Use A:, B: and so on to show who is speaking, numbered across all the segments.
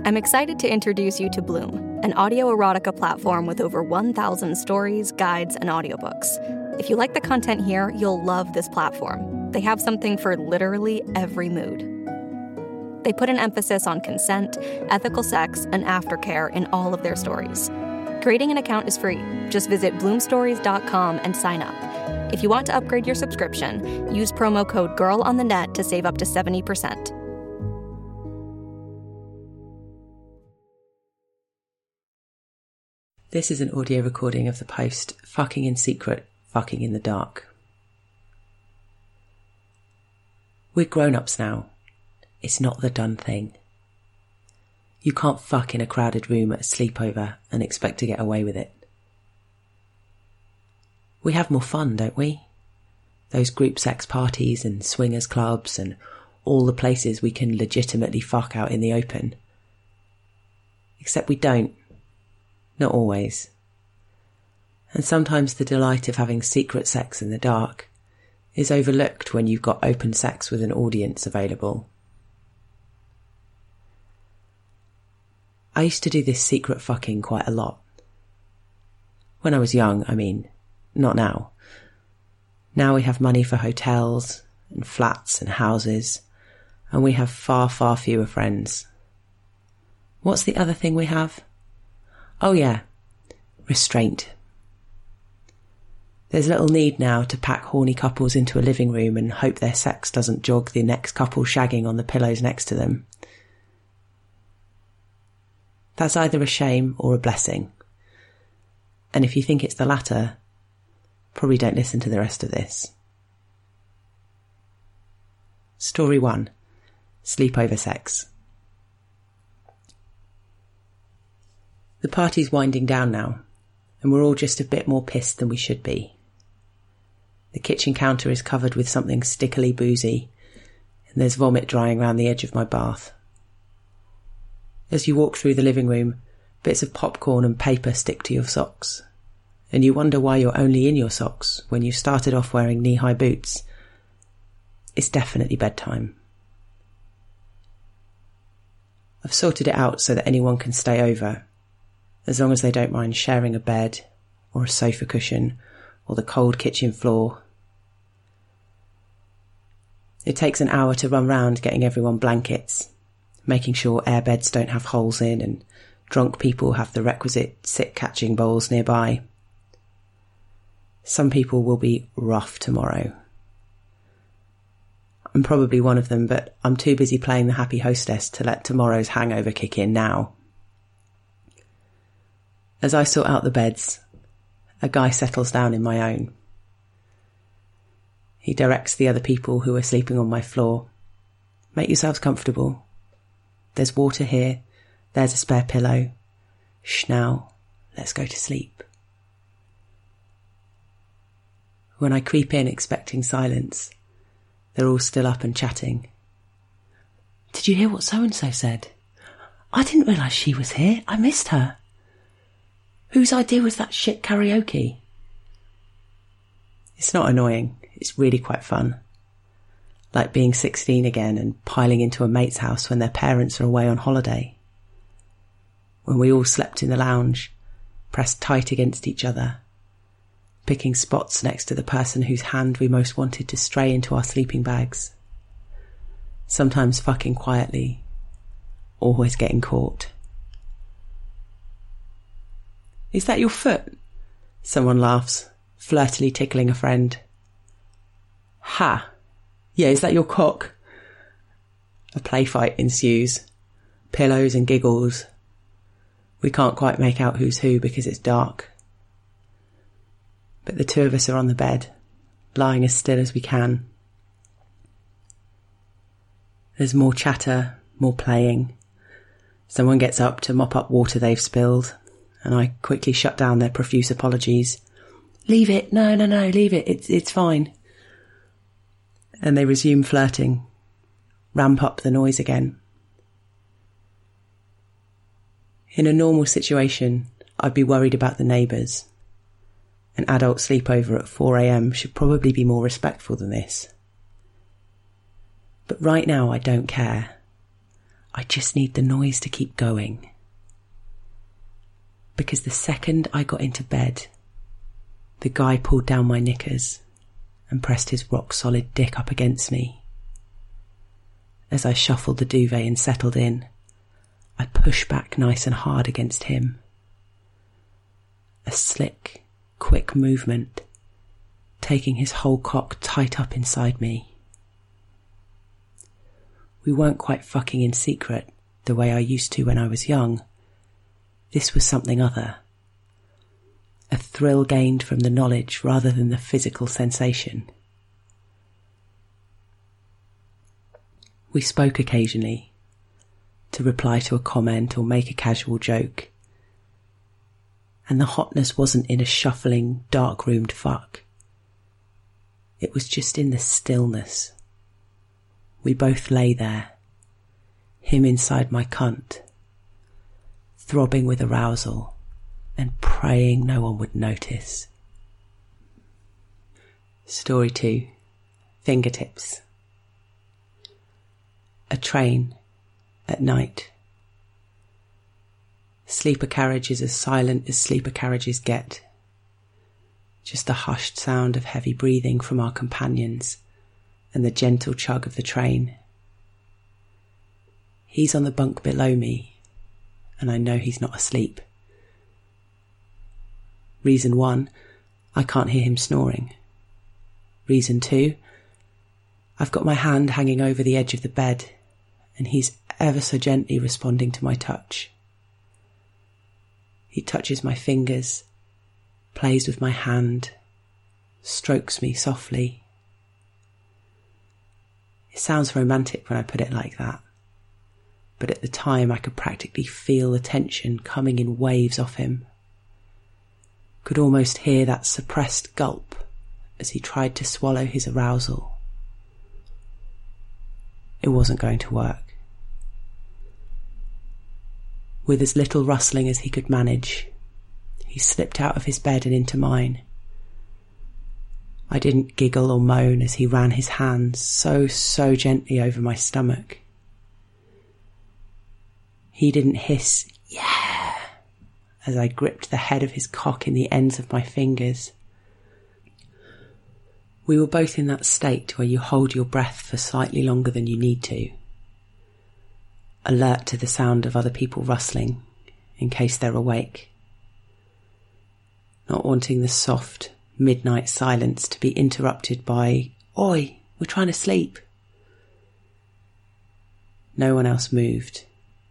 A: I'm excited to introduce you to Bloom, an audio erotica platform with over 1,000 stories, guides, and audiobooks. If you like the content here, you'll love this platform. They have something for literally every mood. They put an emphasis on consent, ethical sex, and aftercare in all of their stories. Creating an account is free. Just visit bloomstories.com and sign up. If you want to upgrade your subscription, use promo code GIRLONTHENET to save up to 70%.
B: This is an audio recording of the post Fucking in Secret, Fucking in the Dark. We're grown-ups now. It's not the done thing. You can't fuck in a crowded room at a sleepover and expect to get away with it. We have more fun, don't we? Those group sex parties and swingers clubs and all the places we can legitimately fuck out in the open. Except we don't. Not always. And sometimes the delight of having secret sex in the dark is overlooked when you've got open sex with an audience available. I used to do this secret fucking quite a lot. When I was young, I mean, not now. Now we have money for hotels and flats and houses, and we have far, far fewer friends. What's the other thing we have? Oh yeah, restraint. There's little need now to pack horny couples into a living room and hope their sex doesn't jog the next couple shagging on the pillows next to them. That's either a shame or a blessing. And if you think it's the latter, probably don't listen to the rest of this. Story 1. Sleepover sex. The party's winding down now, and we're all just a bit more pissed than we should be. The kitchen counter is covered with something stickily boozy, and there's vomit drying around the edge of my bath. As you walk through the living room, bits of popcorn and paper stick to your socks, and you wonder why you're only in your socks when you started off wearing knee-high boots. It's definitely bedtime. I've sorted it out so that anyone can stay over, as long as they don't mind sharing a bed or a sofa cushion or the cold kitchen floor. It takes an hour to run round getting everyone blankets, making sure airbeds don't have holes in and drunk people have the requisite sick-catching bowls nearby. Some people will be rough tomorrow. I'm probably one of them, but I'm too busy playing the happy hostess to let tomorrow's hangover kick in now. As I sort out the beds, a guy settles down in my own. He directs the other people who are sleeping on my floor. Make yourselves comfortable. There's water here. There's a spare pillow. Shh now, let's go to sleep. When I creep in expecting silence, they're all still up and chatting. Did you hear what so-and-so said? I didn't realise she was here. I missed her. Whose idea was that shit karaoke? It's not annoying. It's really quite fun. Like being 16 again and piling into a mate's house when their parents are away on holiday. When we all slept in the lounge, pressed tight against each other, picking spots next to the person whose hand we most wanted to stray into our sleeping bags. Sometimes fucking quietly, always getting caught. Is that your foot? Someone laughs, flirtily tickling a friend. Ha! Yeah, is that your cock? A play fight ensues. Pillows and giggles. We can't quite make out who's who because it's dark. But the two of us are on the bed, lying as still as we can. There's more chatter, more playing. Someone gets up to mop up water they've spilled, and I quickly shut down their profuse apologies. Leave it, no, leave it, it's fine. And they resume flirting, ramp up the noise again. In a normal situation, I'd be worried about the neighbours. An adult sleepover at 4 a.m. should probably be more respectful than this. But right now I don't care. I just need the noise to keep going. Because the second I got into bed, the guy pulled down my knickers and pressed his rock-solid dick up against me. As I shuffled the duvet and settled in, I pushed back nice and hard against him. A slick, quick movement, taking his whole cock tight up inside me. We weren't quite fucking in secret the way I used to when I was young. This was something other. A thrill gained from the knowledge rather than the physical sensation. We spoke occasionally, to reply to a comment or make a casual joke. And the hotness wasn't in a shuffling, dark-roomed fuck. It was just in the stillness. We both lay there, him inside my cunt, throbbing with arousal and praying no one would notice. Story 2. Fingertips. A train at night. Sleeper carriage is as silent as sleeper carriages get. Just the hushed sound of heavy breathing from our companions and the gentle chug of the train. He's on the bunk below me, and I know he's not asleep. Reason 1, I can't hear him snoring. Reason 2, I've got my hand hanging over the edge of the bed, and he's ever so gently responding to my touch. He touches my fingers, plays with my hand, strokes me softly. It sounds romantic when I put it like that, but at the time I could practically feel the tension coming in waves off him. Could almost hear that suppressed gulp as he tried to swallow his arousal. It wasn't going to work. With as little rustling as he could manage, he slipped out of his bed and into mine. I didn't giggle or moan as he ran his hands so gently over my stomach. He didn't hiss, "Yeah," as I gripped the head of his cock in the ends of my fingers. We were both in that state where you hold your breath for slightly longer than you need to, alert to the sound of other people rustling in case they're awake, not wanting the soft midnight silence to be interrupted by, "Oi, we're trying to sleep." No one else moved.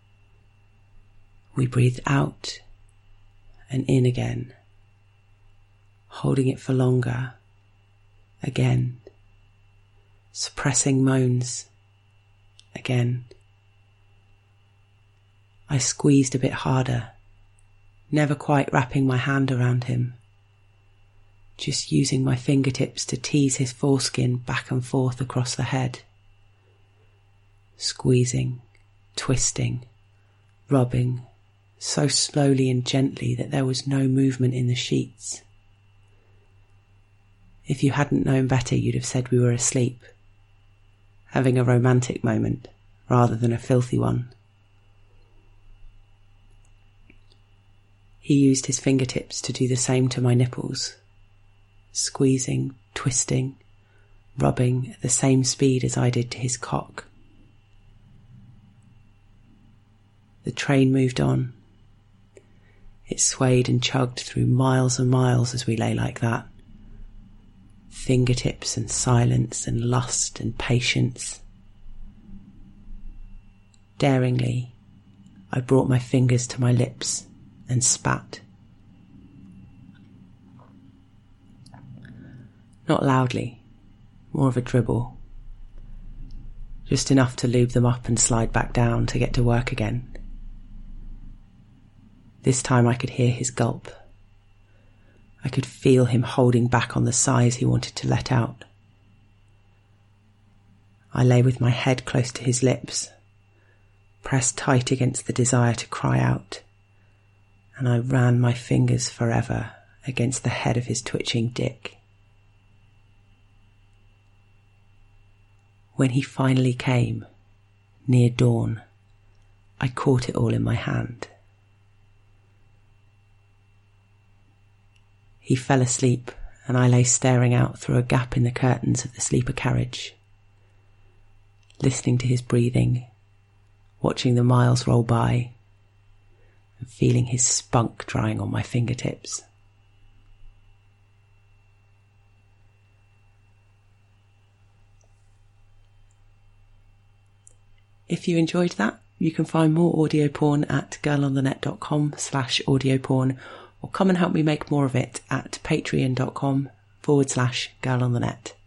B: We breathed out and in again, holding it for longer, again, suppressing moans, again. I squeezed a bit harder, never quite wrapping my hand around him, just using my fingertips to tease his foreskin back and forth across the head. Squeezing, twisting, rubbing, so slowly and gently that there was no movement in the sheets. If you hadn't known better, you'd have said we were asleep, having a romantic moment rather than a filthy one. He used his fingertips to do the same to my nipples, squeezing, twisting, rubbing at the same speed as I did to his cock. The train moved on. It swayed and chugged through miles and miles as we lay like that. Fingertips and silence and lust and patience. Daringly, I brought my fingers to my lips and spat. Not loudly, more of a dribble. Just enough to lube them up and slide back down to get to work again. This time I could hear his gulp. I could feel him holding back on the sighs he wanted to let out. I lay with my head close to his lips, pressed tight against the desire to cry out, and I ran my fingers forever against the head of his twitching dick. When he finally came, near dawn, I caught it all in my hand. He fell asleep, and I lay staring out through a gap in the curtains of the sleeper carriage, listening to his breathing, watching the miles roll by, and feeling his spunk drying on my fingertips. If you enjoyed that, you can find more audio porn at girlonthenet.com/audioporn, or come and help me make more of it at patreon.com/girlonthenet.